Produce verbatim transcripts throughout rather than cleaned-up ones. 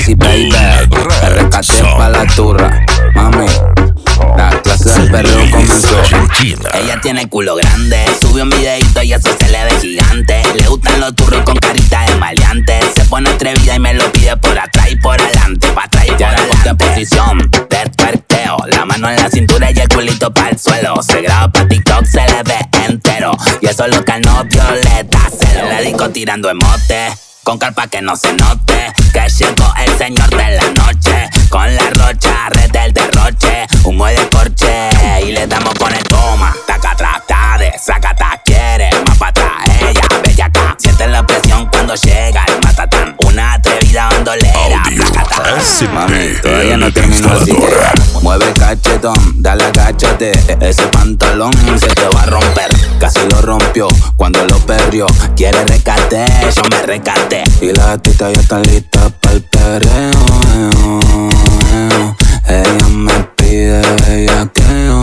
Masi baby, te rescaté pa' la turra, mami. La clase del perreo comenzó. Ella tiene culo grande, subió un videito y eso se le ve gigante. Le gustan los turros con carita de maleante. Se pone atrevida y me lo pide por atrás y por adelante, pa' atrás y por adelante. En posición de tuerqueo, la mano en la cintura y el culito para el suelo. Se graba pa' TikTok, se le ve entero. Y eso es lo que al novio le da celo. Le disco tirando emote, con carpa que no se note que llegó el señor de la noche. Con la rocha, red del derroche, humo de corche y le damos con el toma. Taca atrás, tade, sacata, quiere más pa' atrás. Ella, bella acá, siente la presión cuando llega el matatán. Una atrevida bandolera, placata. Mami, todavía no terminó así que mueve cachetón, dale agáchate. Ese pantalón se te va a romper. Casi lo rompió cuando lo perdió. Quiere rescate, yo me rescaté. Y las gatitas ya están listas pa'l perreo. Ella me pide bellaqueo.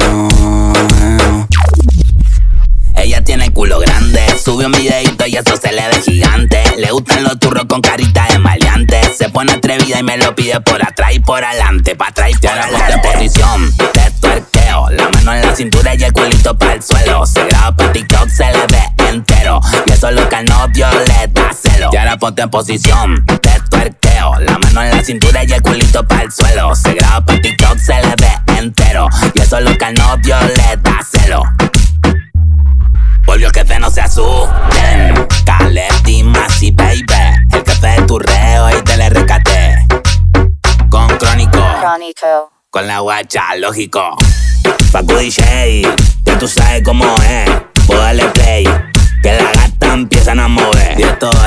Ella tiene culo grande, subió un videito y eso se le ve gigante. Le gustan los turros con carita de maleante. Se pone atrevida y me lo pide por atrás y por adelante, pa' atrás y por adelante. En posición de tuerqueo, la mano en la cintura y el culito para el suelo. Se graba pa' TikTok, se le ve entero. Y eso es lo que al novio le da celo. Y ahora ponte en posición de tuerqueo, la mano en la cintura y el culito para el suelo. Se graba pa' TikTok, se le ve entero. Y eso es lo que al novio le da celo. Volvió el jefe, no se asusten. Caletti, Masi, baby. El jefe de turreo y te le rescaté. Con Crónico, Crónico. con la guacha, lógico. Facu D J, ya tú sabes cómo es. Pues dale play, que la gata empiezan a mover. Y esto